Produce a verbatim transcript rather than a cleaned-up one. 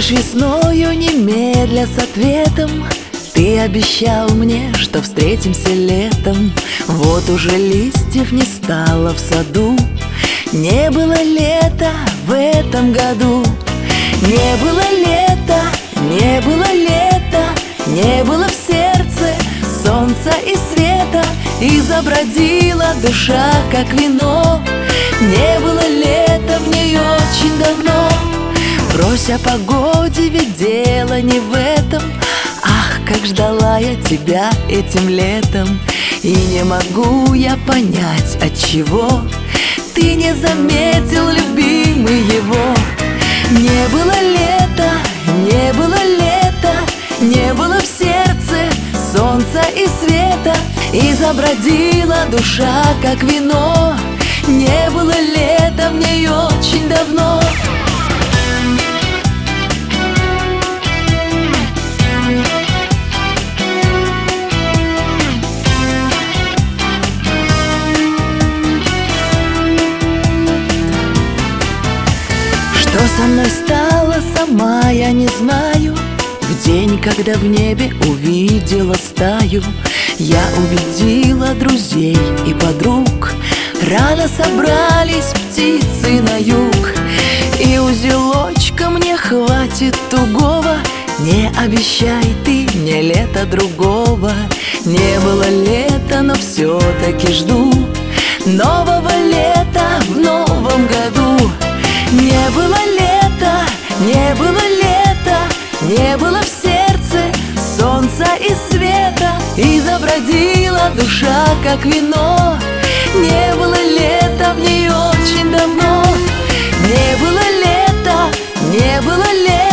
Лишь весною немедля с ответом ты обещал мне, что встретимся летом. Вот уже листьев не стало в саду, не было лета в этом году. Не было лета, не было лета, не было в сердце солнца и света, и забродила душа, как вино. Не было лета в ней очень давно. Брось о погоде, ведь дело не в этом. Ах, как ждала я тебя этим летом, и не могу я понять, отчего ты не заметил, любимый, его. Не было лета, не было лета, не было в сердце солнца и света, и забродила душа, как вино. Не было лета в ней очень давно. Что со мной стало, сама я не знаю. В день, когда в небе увидела стаю, я убедила друзей и подруг. Рано собрались птицы на юг, и узелочка мне хватит тугого. Не обещай ты мне лета другого. Не было лета, но все-таки жду нового лета в новом году. Не было лета, не было лета, не было в сердце солнца и света, и забродила душа, как вино. Не было лета в ней очень давно. Не было лета, не было лета,